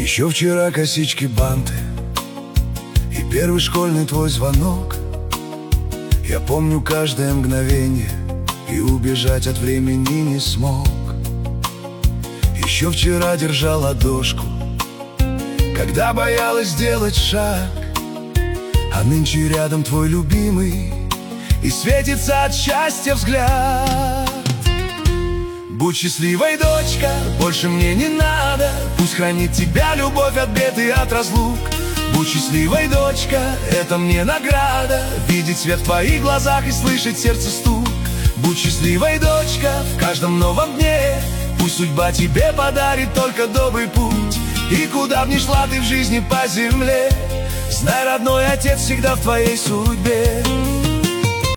Еще вчера косички, банты и первый школьный твой звонок. Я помню каждое мгновение и убежать от времени не смог. Еще вчера держал ладошку, когда боялась сделать шаг, а нынче рядом твой любимый, и светится от счастья взгляд. Будь счастливой, дочка, больше мне не надо. Пусть хранит тебя любовь от бед и от разлук. Будь счастливой, дочка, это мне награда, видеть свет в твоих глазах и слышать сердце стук. Будь счастливой, дочка, в каждом новом дне. Пусть судьба тебе подарит только добрый путь. И куда б ни шла ты в жизни по земле, знай, родной отец всегда в твоей судьбе.